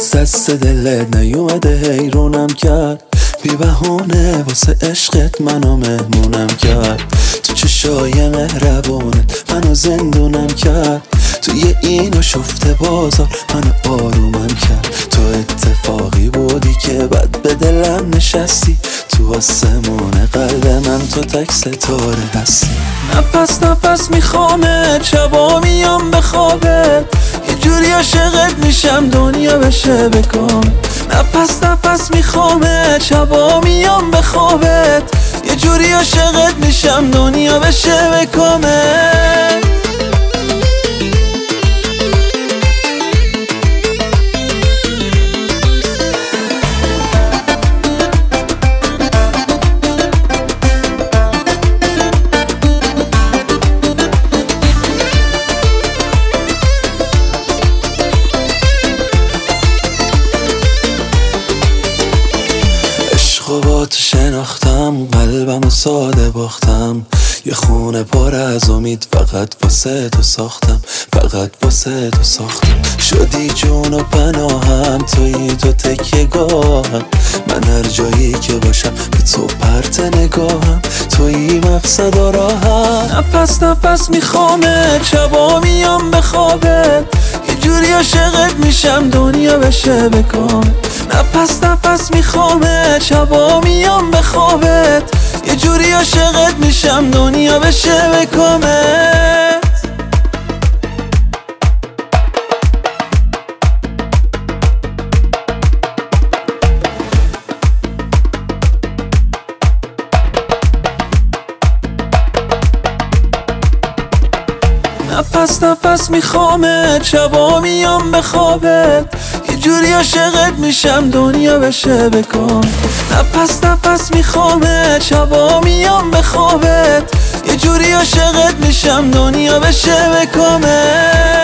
از دست دلت نیومده حیرونم کرد، بی بهونه واسه عشقت منو مهمونم کرد. تو چشای مهربونت منو زندونم کرد، توی این شفته بازار منو آرومم کرد. تو اتفاقی بودی که بعد به دلم نشستی، تو آسمون قلب من تو تک ستاره هستی. نفس نفس میخوامت، شبا میام به خوابت، یه جوری عاشقت میشم دنیا بشه بکامت. نفس نفس میخوامت، شبا میام به خوابت، یه جوری عاشقت میشم دنیا بشه بکامت. با تو شناختم، قلبم و ساده باختم، یه خونه پر از امید فقط واسه تو ساختم، فقط واسه تو ساختم. شدی جون و پناهم، تویی تو تکیه گاهم، من هر جایی که باشم به تو پرت نگاهم، تویی مقصد و راهم. نفس نفس میخوامت، شبا میام به خوابت، یه جوری عاشقت میشم دنیا بشه بکامت. نفس نفس میخوامت، شبا میام به خوابت، یه جوری عاشقت میشم دنیا بشه بکامت. نفس نفس میخوامت، شبا میام به خوابت، یه جوری عاشقت میشم دنیا بشه بکامت. نفس نفس میخوامت، شبا میام به خوابت، یه جوری عاشقت میشم دنیا بشه بکامت.